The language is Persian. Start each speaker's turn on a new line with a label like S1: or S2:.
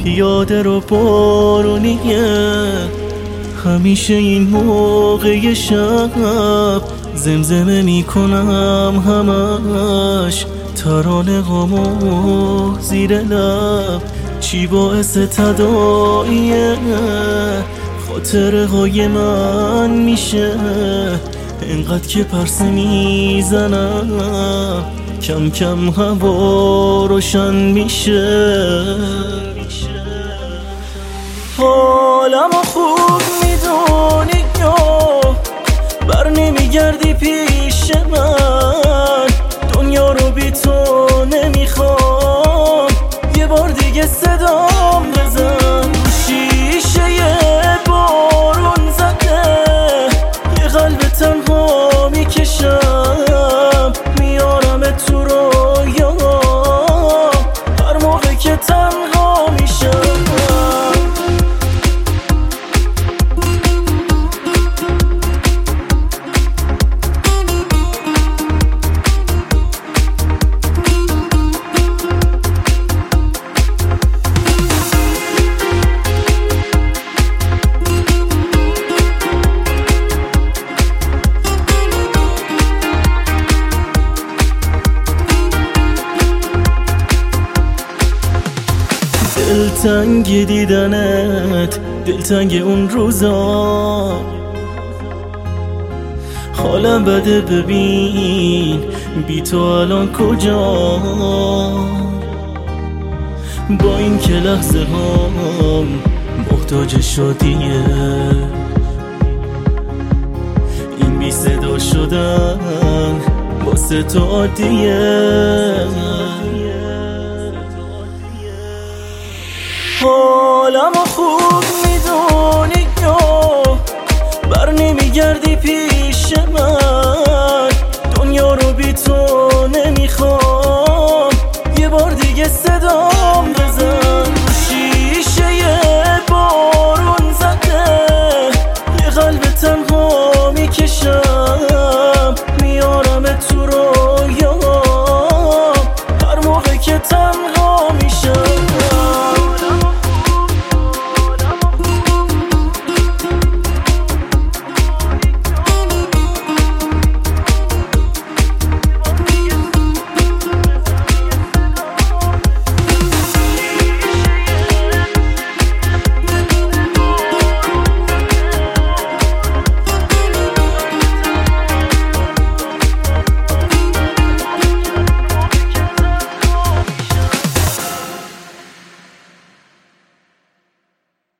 S1: پیاده رو بارونیه، همیشه این موقع شب زمزمه میکنم همش ترانه غمو زیر لب. چی باعث تداعیه خاطره های من میشه، اینقدر که پرسه میزنم کم کم هوا روشن میشه. حالمو خوب میدونی یا بر نمیگردی پیش من، دنیا رو بی تو نمیخوام، یه بار دیگه صدام بزن. شیشه بارون زده یه قلب تنها میکشم، میارم تو رویا هر موقع که تنها میشم. دلتنگ دیدنت، دلتنگ اون روزا، حالم بده ببین بی تو الان کجا. با این که لحظه هم محتاج شدیه، این بی صدا شدن واسه تو عادیه. حالمو خوب میدونی یا بر نمیگردی پیش من، دنیا رو بی تو